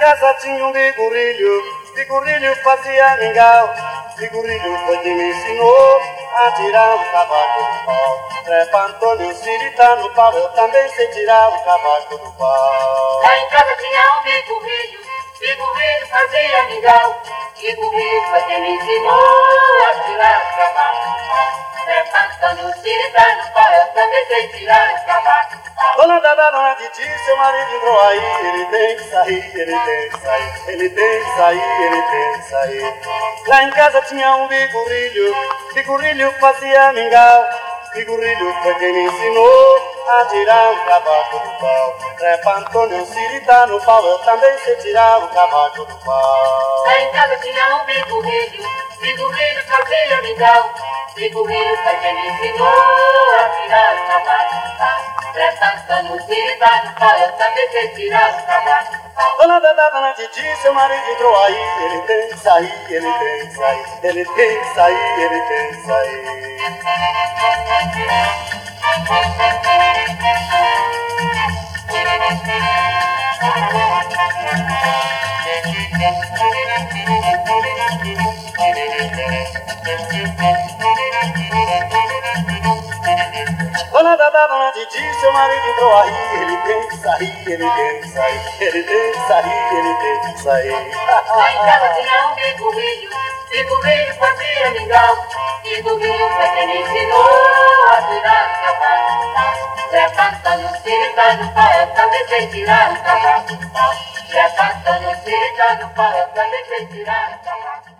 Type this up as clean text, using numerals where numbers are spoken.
casa tinha bigurilho fazia mingau. Bigurilho foi quem me ensinou a tirar um cavaco do pau. Trepa Antônio Ciri tá no pau, eu também sei tirar um cavaco do pau. Lá em casa tinha um bigurilho fazia mingau. Bigurilho foi quem me ensinou a tirar um cavaco do pau. Trepa Antônio Ciri tá no pau, eu também sei tirar um cavaco do pau. Dona Dada, dona Didi, seu marido entrou aí. Ele tem que sair, ele tem que sair. Ele tem que sair, ele tem que sair. Lá em casa tinha um bigurilho fazia mingau. Bigurilho foi quem me ensinou a tirar um cavaco do pau. Trepa Antônio Ciri tá no pau, eu também sei tirar um cavaco do pau. Lá em casa tinha um bigurilho fazia mingau. Bigurilho foi quem me ensinou a tirar um cavaco do pau. Trepa Antônio Ciri tá no pau, eu também sei tirar um cavaco do pau. Dona Dada, dona Didi, seu marido entrou aí. Ele tem que sair, ele tem que sair. Ele tem que sair, ele tem que sair. Dona Dada, dona Didi, seu marido entrou aí. Ele tem que sair, ele tem que sair. Ele tem que sair, ele tem que sair. Lá em casa tinha um bigurilho fazia mingau. Bigurilho foi quem me ensinou a tirar um cavaco do pau. Trepa Antônio Ciri tá no pau, eu também sei tirar um cavaco do pau. Trepa Antônio Ciri tá no pau, eu também sei tirar um cavaco do pau.